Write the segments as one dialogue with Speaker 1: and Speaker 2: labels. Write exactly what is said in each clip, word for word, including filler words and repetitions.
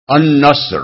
Speaker 1: النصر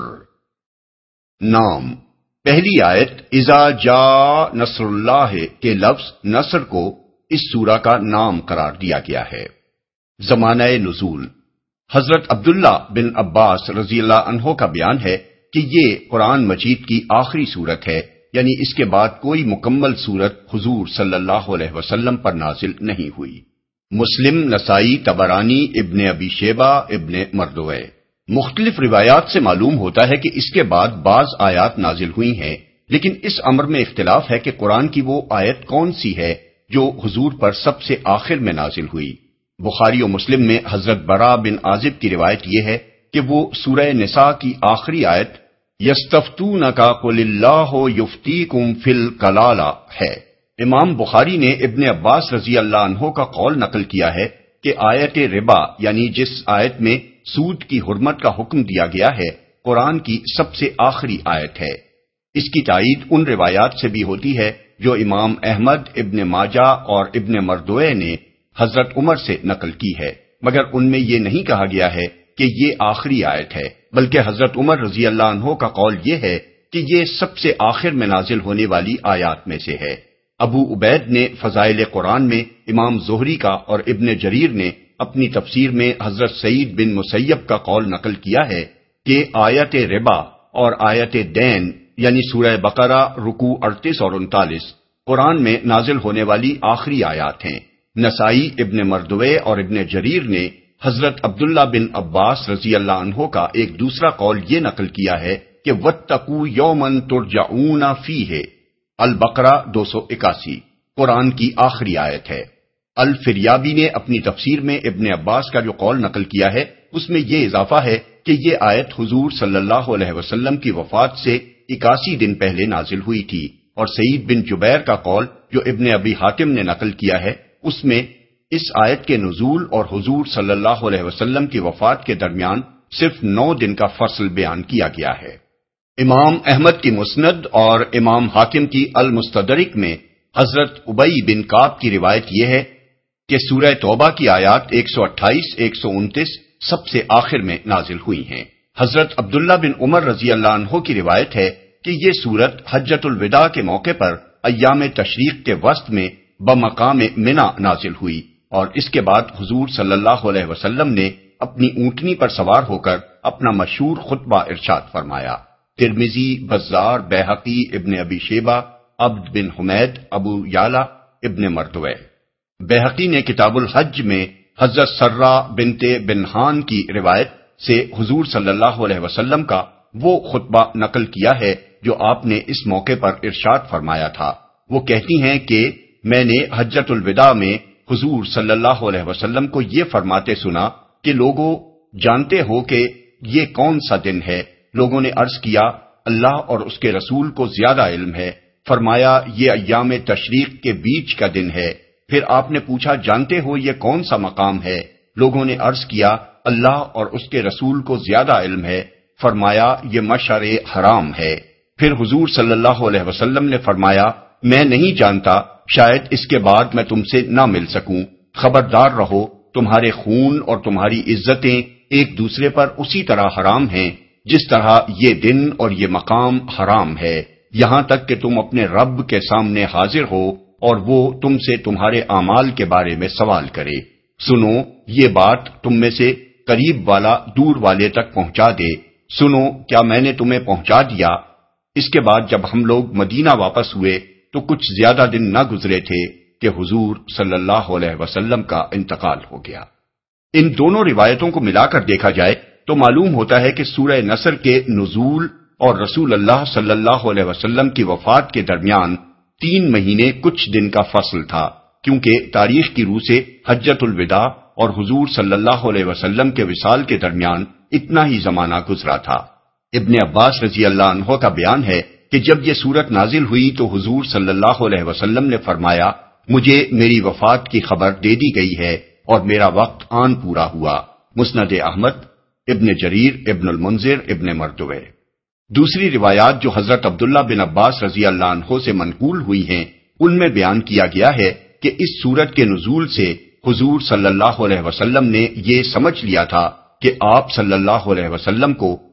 Speaker 1: نام۔ پہلی آیت اذا جاء نصر اللہ کے لفظ نصر کو اس سورہ کا نام قرار دیا گیا ہے۔ زمانہ نزول حضرت عبداللہ بن عباس رضی اللہ عنہ کا بیان ہے کہ یہ قرآن مجید کی آخری سورت ہے، یعنی اس کے بعد کوئی مکمل سورت حضور صلی اللہ علیہ وسلم پر نازل نہیں ہوئی۔ مسلم، نسائی، طبرانی، ابن ابی شیبہ، ابن مردوے۔ مختلف روایات سے معلوم ہوتا ہے کہ اس کے بعد بعض آیات نازل ہوئی ہیں، لیکن اس امر میں اختلاف ہے کہ قرآن کی وہ آیت کون سی ہے جو حضور پر سب سے آخر میں نازل ہوئی۔ بخاری و مسلم میں حضرت برا بن عازب کی روایت یہ ہے کہ وہ سورہ نساء کی آخری آیت یستفتونک قل اللہ یفتیکم فی الکلالہ ہے۔ امام بخاری نے ابن عباس رضی اللہ عنہ کا قول نقل کیا ہے کہ آیت ربا، یعنی جس آیت میں سود کی حرمت کا حکم دیا گیا ہے، قرآن کی سب سے آخری آیت ہے۔ اس کی تائید ان روایات سے بھی ہوتی ہے جو امام احمد، ابن ماجہ اور ابن مردوے نے حضرت عمر سے نقل کی ہے، مگر ان میں یہ نہیں کہا گیا ہے کہ یہ آخری آیت ہے، بلکہ حضرت عمر رضی اللہ عنہ کا قول یہ ہے کہ یہ سب سے آخر میں نازل ہونے والی آیات میں سے ہے۔ ابو عبید نے فضائل قرآن میں امام زہری کا اور ابن جریر نے اپنی تفسیر میں حضرت سعید بن مسیب کا قول نقل کیا ہے کہ آیت ربا اور آیت دین یعنی سورہ بقرہ رکوع اڑتیس اور انتالیس قرآن میں نازل ہونے والی آخری آیات ہیں۔ نسائی، ابن مردوے اور ابن جریر نے حضرت عبداللہ بن عباس رضی اللہ عنہ کا ایک دوسرا قول یہ نقل کیا ہے کہ وَاتَّقُوا يَوْمًا تُرْجَعُونَ فِيهِ البقرہ دو سو اکاسی قرآن کی آخری آیت ہے۔ الفریابی نے اپنی تفسیر میں ابن عباس کا جو قول نقل کیا ہے اس میں یہ اضافہ ہے کہ یہ آیت حضور صلی اللہ علیہ وسلم کی وفات سے اکاسی دن پہلے نازل ہوئی تھی، اور سعید بن جبیر کا قول جو ابن ابی حاتم نے نقل کیا ہے اس میں اس آیت کے نزول اور حضور صلی اللہ علیہ وسلم کی وفات کے درمیان صرف نو دن کا فصل بیان کیا گیا ہے۔ امام احمد کی مسند اور امام حاکم کی المستدرک میں حضرت ابی بن کعب کی روایت یہ ہے کہ سورہ توبہ کی آیات ایک سو اٹھائیس ایک سو انتیس سب سے آخر میں نازل ہوئی ہیں۔ حضرت عبداللہ بن عمر رضی اللہ عنہ کی روایت ہے کہ یہ سورت حجۃ الوداع کے موقع پر ایام تشریق کے وسط میں بمقام منی نازل ہوئی، اور اس کے بعد حضور صلی اللہ علیہ وسلم نے اپنی اونٹنی پر سوار ہو کر اپنا مشہور خطبہ ارشاد فرمایا۔ ترمذی، بزار، بیہقی، ابن ابی شیبہ، عبد بن حمید، ابو یعلا، ابن مردوے۔ بیہقی نے کتاب الحج میں حضرت سرہ بنت بنہان کی روایت سے حضور صلی اللہ علیہ وسلم کا وہ خطبہ نقل کیا ہے جو آپ نے اس موقع پر ارشاد فرمایا تھا۔ وہ کہتی ہیں کہ میں نے حجۃ الوداع میں حضور صلی اللہ علیہ وسلم کو یہ فرماتے سنا کہ لوگوں جانتے ہو کہ یہ کون سا دن ہے؟ لوگوں نے عرض کیا اللہ اور اس کے رسول کو زیادہ علم ہے۔ فرمایا یہ ایام تشریق کے بیچ کا دن ہے۔ پھر آپ نے پوچھا جانتے ہو یہ کون سا مقام ہے؟ لوگوں نے عرض کیا اللہ اور اس کے رسول کو زیادہ علم ہے۔ فرمایا یہ مشعر حرام ہے۔ پھر حضور صلی اللہ علیہ وسلم نے فرمایا میں نہیں جانتا، شاید اس کے بعد میں تم سے نہ مل سکوں۔ خبردار رہو، تمہارے خون اور تمہاری عزتیں ایک دوسرے پر اسی طرح حرام ہیں جس طرح یہ دن اور یہ مقام حرام ہے، یہاں تک کہ تم اپنے رب کے سامنے حاضر ہو اور وہ تم سے تمہارے اعمال کے بارے میں سوال کرے۔ سنو یہ بات تم میں سے قریب والا دور والے تک پہنچا دے۔ سنو کیا میں نے تمہیں پہنچا دیا؟ اس کے بعد جب ہم لوگ مدینہ واپس ہوئے تو کچھ زیادہ دن نہ گزرے تھے کہ حضور صلی اللہ علیہ وسلم کا انتقال ہو گیا۔ ان دونوں روایتوں کو ملا کر دیکھا جائے تو معلوم ہوتا ہے کہ سورہ نصر کے نزول اور رسول اللہ صلی اللہ علیہ وسلم کی وفات کے درمیان تین مہینے کچھ دن کا فصل تھا، کیونکہ تاریخ کی روح سے حجۃ الوداع اور حضور صلی اللہ علیہ وسلم کے وصال کے درمیان اتنا ہی زمانہ گزرا تھا۔ ابن عباس رضی اللہ عنہ کا بیان ہے کہ جب یہ سورت نازل ہوئی تو حضور صلی اللہ علیہ وسلم نے فرمایا مجھے میری وفات کی خبر دے دی گئی ہے اور میرا وقت آن پورا ہوا۔ مسند احمد، ابن جریر، ابن المنذر، ابن مردوے۔ دوسری روایات جو حضرت عبداللہ بن عباس رضی اللہ عنہ سے منقول ہوئی ہیں ان میں بیان کیا گیا ہے کہ اس سورت کے نزول سے حضور صلی اللہ علیہ وسلم نے یہ سمجھ لیا تھا کہ آپ صلی اللہ علیہ وسلم کو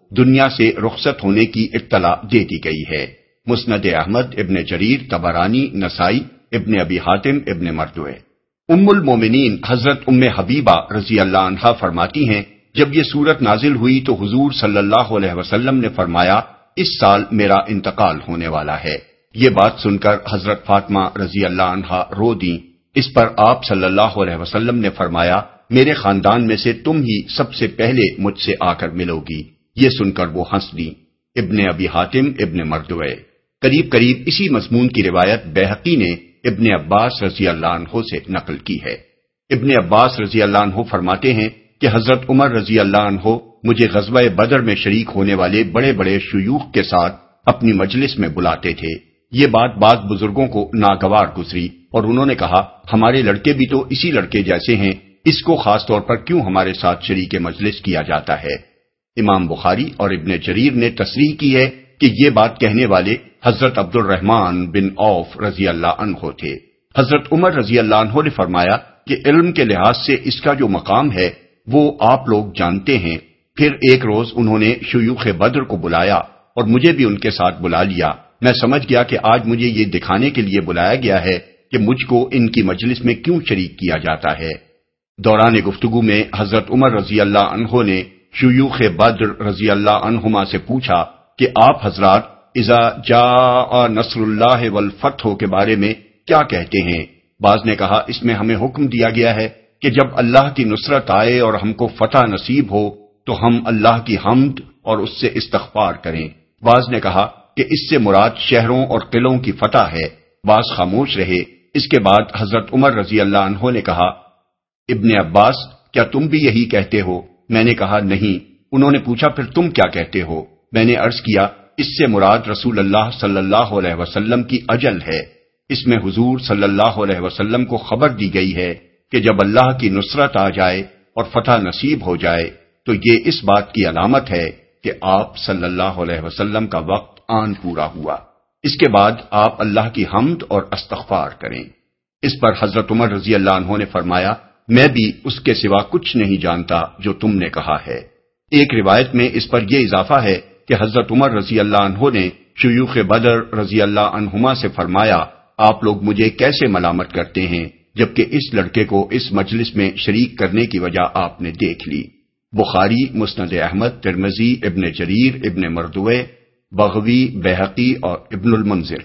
Speaker 1: دنیا سے رخصت ہونے کی اطلاع دے دی گئی ہے۔ مسند احمد، ابن جریر، طبرانی، نسائی، ابن ابی حاتم، ابن مردوے۔ ام المومنین حضرت ام حبیبہ رضی اللہ عنہا فرماتی ہیں، جب یہ سورت نازل ہوئی تو حضور صلی اللہ علیہ وسلم نے فرمایا، اس سال میرا انتقال ہونے والا ہے۔ یہ بات سن کر حضرت فاطمہ رضی اللہ عنہا رو دیں۔ اس پر آپ صلی اللہ علیہ وسلم نے فرمایا، میرے خاندان میں سے تم ہی سب سے پہلے مجھ سے آ کر ملو گی۔ یہ سن کر وہ ہنس دیں۔ ابن ابی حاتم، ابن مردوے۔ قریب قریب اسی مضمون کی روایت بیہقی نے ابن عباس رضی اللہ عنہ سے نقل کی ہے۔ ابن عباس رضی اللہ عنہ فرماتے ہیں کہ حضرت عمر رضی اللہ عنہ مجھے غزوہ بدر میں شریک ہونے والے بڑے بڑے شیوخ کے ساتھ اپنی مجلس میں بلاتے تھے۔ یہ بات بعض بزرگوں کو ناگوار گزری اور انہوں نے کہا، ہمارے لڑکے بھی تو اسی لڑکے جیسے ہیں، اس کو خاص طور پر کیوں ہمارے ساتھ شریک مجلس کیا جاتا ہے؟ امام بخاری اور ابن جریر نے تصریح کی ہے کہ یہ بات کہنے والے حضرت عبد الرحمن بن عوف رضی اللہ عنہ تھے۔ حضرت عمر رضی اللہ عنہ نے فرمایا کہ علم کے لحاظ سے اس کا جو مقام ہے وہ آپ لوگ جانتے ہیں۔ پھر ایک روز انہوں نے شیوخ بدر کو بلایا اور مجھے بھی ان کے ساتھ بلا لیا۔ میں سمجھ گیا کہ آج مجھے یہ دکھانے کے لیے بلایا گیا ہے کہ مجھ کو ان کی مجلس میں کیوں شریک کیا جاتا ہے۔ دوران گفتگو میں حضرت عمر رضی اللہ عنہ نے شیوخ بدر رضی اللہ عنہما سے پوچھا کہ آپ حضرات اذا جاء نصر اللہ والفتح کے بارے میں کیا کہتے ہیں؟ بعض نے کہا، اس میں ہمیں حکم دیا گیا ہے کہ جب اللہ کی نصرت آئے اور ہم کو فتح نصیب ہو تو ہم اللہ کی حمد اور اس سے استغفار کریں۔ بعض نے کہا کہ اس سے مراد شہروں اور قلعوں کی فتح ہے۔ بعض خاموش رہے۔ اس کے بعد حضرت عمر رضی اللہ عنہ نے کہا، ابن عباس کیا تم بھی یہی کہتے ہو؟ میں نے کہا نہیں۔ انہوں نے پوچھا، پھر تم کیا کہتے ہو؟ میں نے عرض کیا، اس سے مراد رسول اللہ صلی اللہ علیہ وسلم کی اجل ہے۔ اس میں حضور صلی اللہ علیہ وسلم کو خبر دی گئی ہے کہ جب اللہ کی نصرت آ جائے اور فتح نصیب ہو جائے تو یہ اس بات کی علامت ہے کہ آپ صلی اللہ علیہ وسلم کا وقت آن پورا ہوا۔ اس کے بعد آپ اللہ کی حمد اور استغفار کریں۔ اس پر حضرت عمر رضی اللہ عنہ نے فرمایا، میں بھی اس کے سوا کچھ نہیں جانتا جو تم نے کہا ہے۔ ایک روایت میں اس پر یہ اضافہ ہے کہ حضرت عمر رضی اللہ عنہ نے شیوخ بدر رضی اللہ عنہما سے فرمایا، آپ لوگ مجھے کیسے ملامت کرتے ہیں جبکہ اس لڑکے کو اس مجلس میں شریک کرنے کی وجہ آپ نے دیکھ لی۔ بخاری، مسند احمد، ترمذی، ابن جریر، ابن مردوے، بغوی، بیہقی اور ابن المنذر۔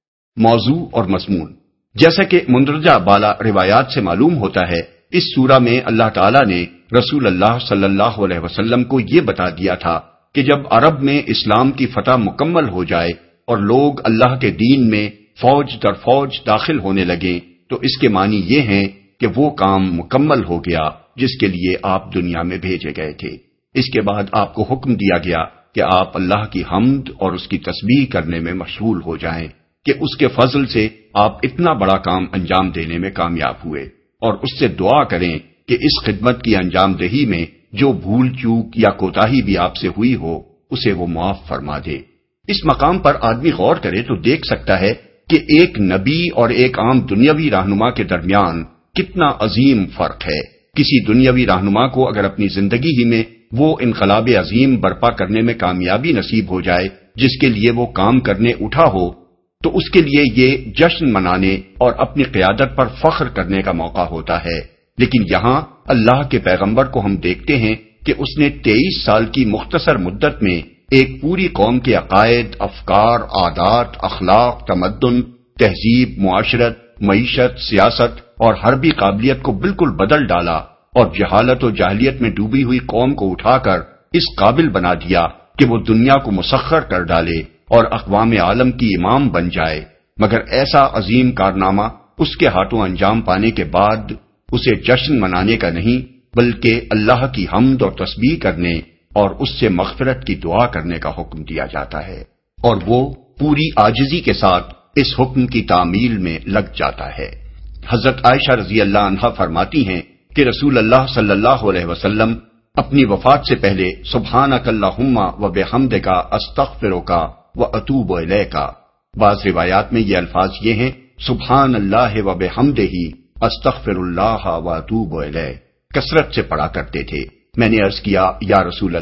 Speaker 1: موضوع اور مضمون۔ جیسا کہ مندرجہ بالا روایات سے معلوم ہوتا ہے، اس سورہ میں اللہ تعالیٰ نے رسول اللہ صلی اللہ علیہ وسلم کو یہ بتا دیا تھا کہ جب عرب میں اسلام کی فتح مکمل ہو جائے اور لوگ اللہ کے دین میں فوج در فوج داخل ہونے لگیں تو اس کے معنی یہ ہیں کہ وہ کام مکمل ہو گیا جس کے لیے آپ دنیا میں بھیجے گئے تھے۔ اس کے بعد آپ کو حکم دیا گیا کہ آپ اللہ کی حمد اور اس کی تسبیح کرنے میں مشغول ہو جائیں کہ اس کے فضل سے آپ اتنا بڑا کام انجام دینے میں کامیاب ہوئے، اور اس سے دعا کریں کہ اس خدمت کی انجام دہی میں جو بھول چوک یا کوتاہی بھی آپ سے ہوئی ہو اسے وہ معاف فرما دے۔ اس مقام پر آدمی غور کرے تو دیکھ سکتا ہے کہ ایک نبی اور ایک عام دنیاوی رہنما کے درمیان کتنا عظیم فرق ہے۔ کسی دنیاوی رہنما کو اگر اپنی زندگی ہی میں وہ انقلاب عظیم برپا کرنے میں کامیابی نصیب ہو جائے جس کے لیے وہ کام کرنے اٹھا ہو تو اس کے لیے یہ جشن منانے اور اپنی قیادت پر فخر کرنے کا موقع ہوتا ہے، لیکن یہاں اللہ کے پیغمبر کو ہم دیکھتے ہیں کہ اس نے تیئیس سال کی مختصر مدت میں ایک پوری قوم کے عقائد، افکار، عادات، اخلاق، تمدن، تہذیب، معاشرت، معیشت، سیاست اور حربی قابلیت کو بالکل بدل ڈالا اور جہالت و جاہلیت میں ڈوبی ہوئی قوم کو اٹھا کر اس قابل بنا دیا کہ وہ دنیا کو مسخر کر ڈالے اور اقوام عالم کی امام بن جائے۔ مگر ایسا عظیم کارنامہ اس کے ہاتھوں انجام پانے کے بعد اسے جشن منانے کا نہیں بلکہ اللہ کی حمد اور تسبیح کرنے اور اس سے مغفرت کی دعا کرنے کا حکم دیا جاتا ہے، اور وہ پوری عاجزی کے ساتھ اس حکم کی تعمیل میں لگ جاتا ہے۔ حضرت عائشہ رضی اللہ عنہا فرماتی ہیں کہ رسول اللہ صلی اللہ علیہ وسلم اپنی وفات سے پہلے سبحانک اللہم و بحمدک استغفرک و اتوب الیک، بعض روایات میں یہ الفاظ یہ ہیں سبحان اللہ و بحمدہ استغفر اللہ و اتوب الیہ، کثرت سے پڑھا کرتے تھے۔ میں نے عرض کیا یا رسول اللہ،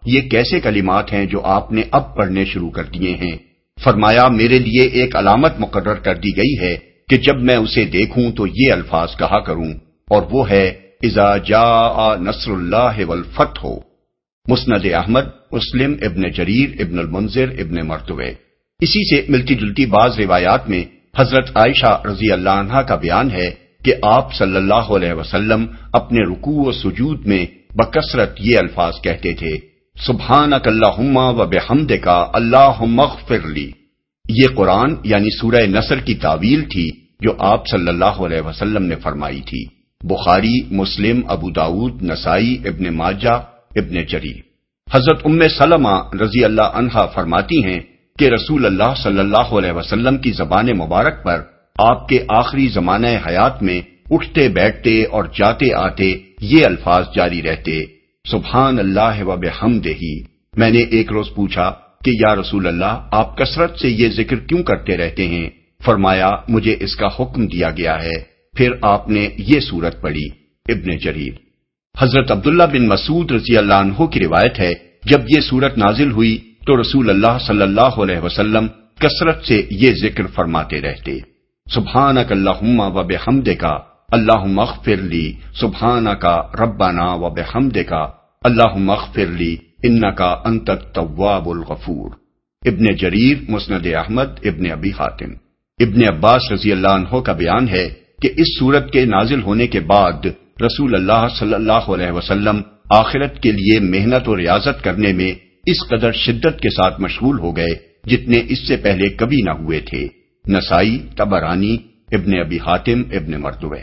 Speaker 1: یہ کیسے کلمات ہیں جو آپ نے اب پڑھنے شروع کر دیے ہیں؟ فرمایا میرے لیے ایک علامت مقرر کر دی گئی ہے کہ جب میں اسے دیکھوں تو یہ الفاظ کہا کروں، اور وہ ہے اذا جاء نصر اللہ والفتح۔ مسند احمد، مسلم، ابن جریر، ابن المنذر، ابن مردوے۔ اسی سے ملتی جلتی بعض روایات میں حضرت عائشہ رضی اللہ عنہا کا بیان ہے کہ آپ صلی اللہ علیہ وسلم اپنے رکوع و سجود میں بکثرت یہ الفاظ کہتے تھے، سبحانک اللہم و بحمدک اللہم اغفر لی۔ یہ قرآن یعنی سورہ نصر کی تعویل تھی جو آپ صلی اللہ علیہ وسلم نے فرمائی تھی۔ بخاری، مسلم، ابو داود، نسائی، ابن ماجہ، ابن جریر۔ حضرت ام سلمہ رضی اللہ عنہا فرماتی ہیں کہ رسول اللہ صلی اللہ علیہ وسلم کی زبان مبارک پر آپ کے آخری زمانہ حیات میں اٹھتے بیٹھتے اور جاتے آتے یہ الفاظ جاری رہتے، سبحان اللہ و بحمدہ۔ میں نے ایک روز پوچھا کہ یا رسول اللہ، آپ کثرت سے یہ ذکر کیوں کرتے رہتے ہیں؟ فرمایا مجھے اس کا حکم دیا گیا ہے۔ پھر آپ نے یہ سورت پڑھی۔ ابن جریر۔ حضرت عبداللہ بن مسعود رضی اللہ عنہ کی روایت ہے، جب یہ سورت نازل ہوئی تو رسول اللہ صلی اللہ علیہ وسلم کثرت سے یہ ذکر فرماتے رہتے، سبحانک اللہم و بحمدک اللہم اغفر لی، سبحانک ربنا و بحمدک اللہم اغفر لی انک انت التواب الغفور۔ ابن جریر، مسند احمد، ابن ابی حاتم۔ ابن عباس رضی اللہ عنہ کا بیان ہے کہ اس سورت کے نازل ہونے کے بعد رسول اللہ صلی اللہ علیہ وسلم آخرت کے لیے محنت و ریاضت کرنے میں اس قدر شدت کے ساتھ مشغول ہو گئے جتنے اس سے پہلے کبھی نہ ہوئے تھے۔ نسائی، طبرانی، ابن ابی حاتم، ابن مردوے۔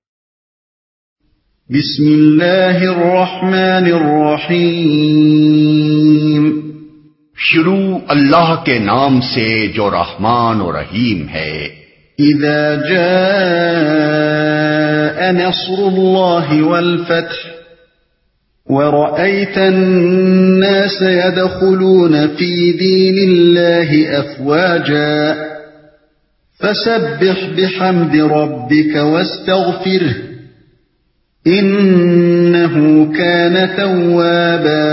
Speaker 2: بسم اللہ الرحمن الرحیم۔
Speaker 1: شروع اللہ کے نام سے جو رحمان و رحیم ہے۔
Speaker 2: اذا جاء نصر اللہ والفتح ورأيت الناس يدخلون في دين الله أفواجا فسبح بحمد ربك واستغفره إنه كان توابا۔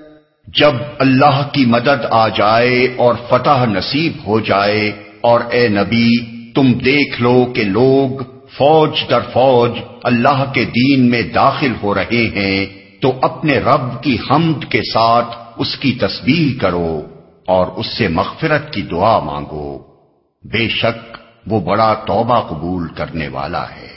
Speaker 1: جب اللہ کی مدد آ جائے اور فتح نصیب ہو جائے، اور اے نبی تم دیکھ لو کہ لوگ فوج در فوج اللہ کے دین میں داخل ہو رہے ہیں تو اپنے رب کی حمد کے ساتھ اس کی تسبیح کرو اور اس سے مغفرت کی دعا مانگو، بے شک وہ بڑا توبہ قبول کرنے والا ہے۔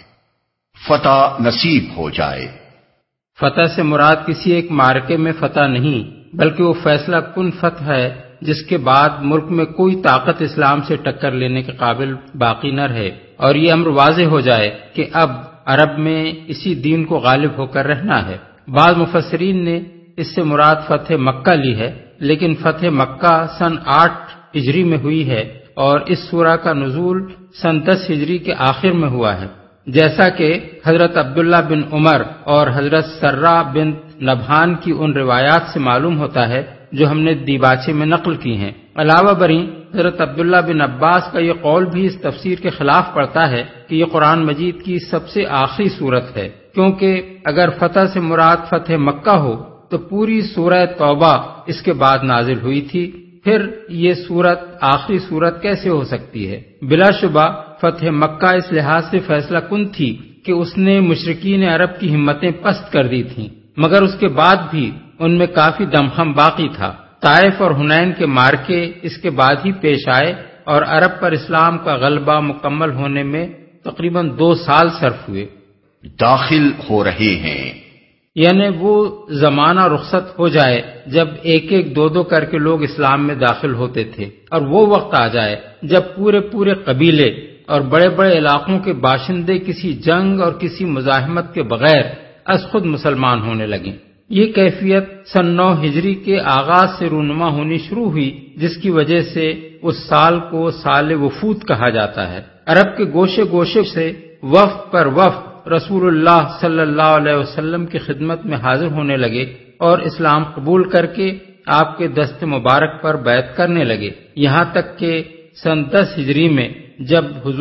Speaker 1: فتح نصیب ہو جائے۔
Speaker 3: فتح سے مراد کسی ایک معرکے میں فتح نہیں، بلکہ وہ فیصلہ کن فتح ہے جس کے بعد ملک میں کوئی طاقت اسلام سے ٹکر لینے کے قابل باقی نہ رہے، اور یہ امر واضح ہو جائے کہ اب عرب میں اسی دین کو غالب ہو کر رہنا ہے۔ بعض مفسرین نے اس سے مراد فتح مکہ لی ہے، لیکن فتح مکہ سن آٹھ ہجری میں ہوئی ہے اور اس سورہ کا نزول سن دس ہجری کے آخر میں ہوا ہے، جیسا کہ حضرت عبداللہ بن عمر اور حضرت سرہ بن نبھان کی ان روایات سے معلوم ہوتا ہے جو ہم نے دیباچے میں نقل کی ہیں۔ علاوہ بریں حضرت عبداللہ بن عباس کا یہ قول بھی اس تفسیر کے خلاف پڑتا ہے کہ یہ قرآن مجید کی سب سے آخری سورت ہے، کیونکہ اگر فتح سے مراد فتح مکہ ہو تو پوری سورہ توبہ اس کے بعد نازل ہوئی تھی، پھر یہ سورت آخری سورت کیسے ہو سکتی ہے؟ بلا شبہ فتح مکہ اس لحاظ سے فیصلہ کن تھی کہ اس نے مشرکین عرب کی ہمتیں پست کر دی تھیں، مگر اس کے بعد بھی ان میں کافی دمخم باقی تھا۔ طائف اور حنین کے مارکے اس کے بعد ہی پیش آئے اور عرب پر اسلام کا غلبہ مکمل ہونے میں تقریباً دو سال صرف ہوئے۔
Speaker 1: داخل ہو رہے ہیں
Speaker 3: یعنی وہ زمانہ رخصت ہو جائے جب ایک ایک دو دو کر کے لوگ اسلام میں داخل ہوتے تھے، اور وہ وقت آ جائے جب پورے پورے قبیلے اور بڑے بڑے علاقوں کے باشندے کسی جنگ اور کسی مزاحمت کے بغیر از خود مسلمان ہونے لگیں۔ یہ کیفیت سن نو ہجری کے آغاز سے رونما ہونی شروع ہوئی، جس کی وجہ سے اس سال کو سال وفود کہا جاتا ہے۔ عرب کے گوشے گوشے سے وفد پر وفد رسول اللہ صلی اللہ علیہ وسلم کی خدمت میں حاضر ہونے لگے اور اسلام قبول کر کے آپ کے دست مبارک پر بیعت کرنے لگے، یہاں تک کہ سن دس ہجری میں جب حضور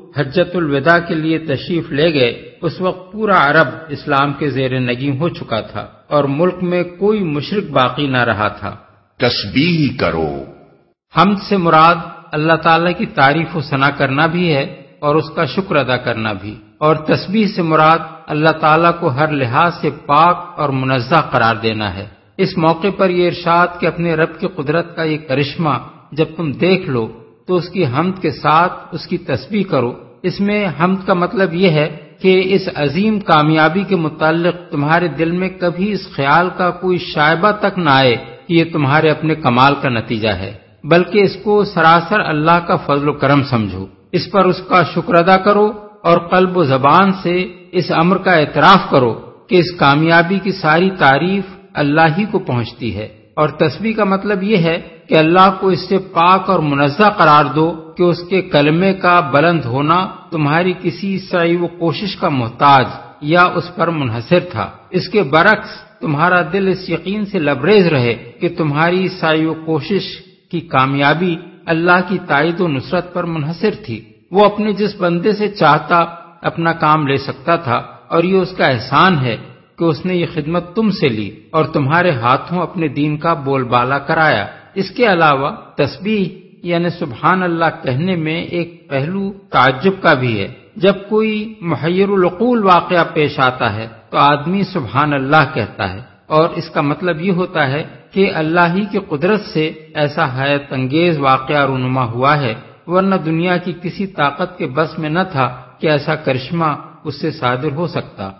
Speaker 3: حجۃ الوداع کے لیے تشریف لے گئے اس وقت پورا عرب اسلام کے زیر نگین ہو چکا تھا اور ملک میں کوئی مشرک باقی نہ رہا تھا۔
Speaker 1: تسبیح کرو۔
Speaker 3: حمد سے مراد اللہ تعالیٰ کی تعریف و ثنا کرنا بھی ہے اور اس کا شکر ادا کرنا بھی، اور تسبیح سے مراد اللہ تعالیٰ کو ہر لحاظ سے پاک اور منزہ قرار دینا ہے۔ اس موقع پر یہ ارشاد کہ اپنے رب کی قدرت کا یہ کرشمہ جب تم دیکھ لو تو اس کی حمد کے ساتھ اس کی تسبیح کرو، اس میں حمد کا مطلب یہ ہے کہ اس عظیم کامیابی کے متعلق تمہارے دل میں کبھی اس خیال کا کوئی شائبہ تک نہ آئے کہ یہ تمہارے اپنے کمال کا نتیجہ ہے، بلکہ اس کو سراسر اللہ کا فضل و کرم سمجھو، اس پر اس کا شکر ادا کرو اور قلب و زبان سے اس امر کا اعتراف کرو کہ اس کامیابی کی ساری تعریف اللہ ہی کو پہنچتی ہے۔ اور تسبیح کا مطلب یہ ہے کہ اللہ کو اس سے پاک اور منزہ قرار دو کہ اس کے کلمے کا بلند ہونا تمہاری کسی سعی و کوشش کا محتاج یا اس پر منحصر تھا، اس کے برعکس تمہارا دل اس یقین سے لبریز رہے کہ تمہاری سعی و کوشش کی کامیابی اللہ کی تائید و نصرت پر منحصر تھی۔ وہ اپنے جس بندے سے چاہتا اپنا کام لے سکتا تھا، اور یہ اس کا احسان ہے کہ اس نے یہ خدمت تم سے لی اور تمہارے ہاتھوں اپنے دین کا بول بالا کرایا۔ اس کے علاوہ تسبیح یعنی سبحان اللہ کہنے میں ایک پہلو تعجب کا بھی ہے۔ جب کوئی محیر العقول واقعہ پیش آتا ہے تو آدمی سبحان اللہ کہتا ہے، اور اس کا مطلب یہ ہوتا ہے کہ اللہ ہی کی قدرت سے ایسا حیرت انگیز واقعہ رونما ہوا ہے، ورنہ دنیا کی کسی طاقت کے بس میں نہ تھا کہ ایسا کرشمہ اس سے صادر ہو سکتا۔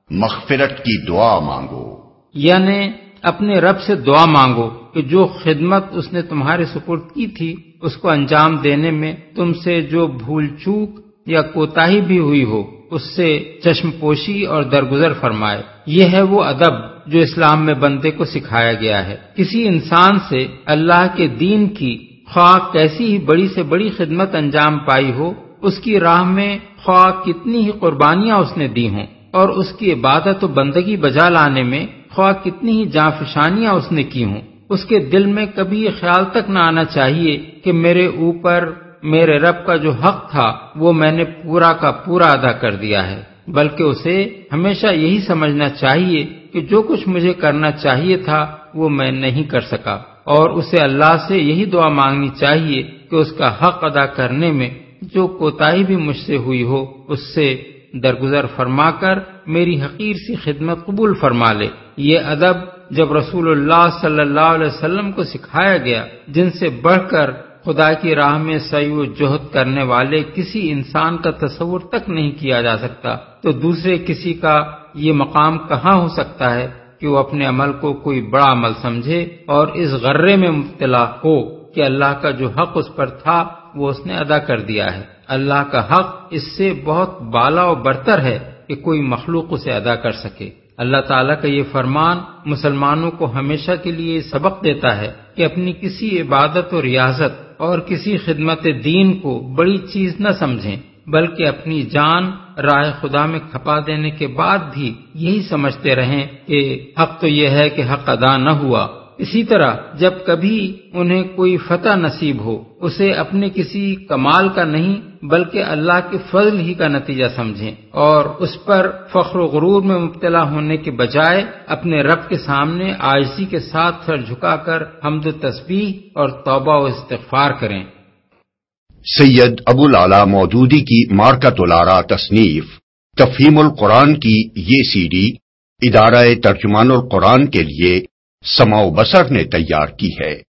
Speaker 1: مغفرت کی دعا مانگو،
Speaker 3: یعنی اپنے رب سے دعا مانگو کہ جو خدمت اس نے تمہارے سپرد کی تھی اس کو انجام دینے میں تم سے جو بھول چوک یا کوتاہی بھی ہوئی ہو اس سے چشم پوشی اور درگزر فرمائے۔ یہ ہے وہ ادب جو اسلام میں بندے کو سکھایا گیا ہے۔ کسی انسان سے اللہ کے دین کی خواہ کیسی ہی بڑی سے بڑی خدمت انجام پائی ہو، اس کی راہ میں خواہ کتنی ہی قربانیاں اس نے دی ہوں، اور اس کی عبادت و بندگی بجا لانے میں خواہ کتنی ہی جانفشانیاں اس نے کی ہوں، اس کے دل میں کبھی یہ خیال تک نہ آنا چاہیے کہ میرے اوپر میرے رب کا جو حق تھا وہ میں نے پورا کا پورا ادا کر دیا ہے، بلکہ اسے ہمیشہ یہی سمجھنا چاہیے کہ جو کچھ مجھے کرنا چاہیے تھا وہ میں نہیں کر سکا، اور اسے اللہ سے یہی دعا مانگنی چاہیے کہ اس کا حق ادا کرنے میں جو کوتاہی بھی مجھ سے ہوئی ہو اس سے درگزر فرما کر میری حقیر سی خدمت قبول فرما لے۔ یہ ادب جب رسول اللہ صلی اللہ علیہ وسلم کو سکھایا گیا، جن سے بڑھ کر خدا کی راہ میں سعی و جہد کرنے والے کسی انسان کا تصور تک نہیں کیا جا سکتا، تو دوسرے کسی کا یہ مقام کہاں ہو سکتا ہے کہ وہ اپنے عمل کو کوئی بڑا عمل سمجھے اور اس غرے میں مبتلا ہو کہ اللہ کا جو حق اس پر تھا وہ اس نے ادا کر دیا ہے۔ اللہ کا حق اس سے بہت بالا و برتر ہے کہ کوئی مخلوق اسے ادا کر سکے۔ اللہ تعالیٰ کا یہ فرمان مسلمانوں کو ہمیشہ کے لیے سبق دیتا ہے کہ اپنی کسی عبادت و ریاضت اور کسی خدمت دین کو بڑی چیز نہ سمجھیں، بلکہ اپنی جان راہ خدا میں کھپا دینے کے بعد بھی یہی سمجھتے رہیں کہ حق تو یہ ہے کہ حق ادا نہ ہوا۔ اسی طرح جب کبھی انہیں کوئی فتح نصیب ہو اسے اپنے کسی کمال کا نہیں بلکہ اللہ کے فضل ہی کا نتیجہ سمجھیں، اور اس پر فخر و غرور میں مبتلا ہونے کے بجائے اپنے رب کے سامنے عاجزی کے ساتھ سر جھکا کر حمد و تسبیح اور توبہ و استغفار کریں۔
Speaker 1: سید ابو العلا مودودی کی مارکۃ الآراء تصنیف تفہیم القرآن کی یہ سی ڈی ادارہ ترجمان القرآن کے لیے سماع و بصر نے تیار کی ہے۔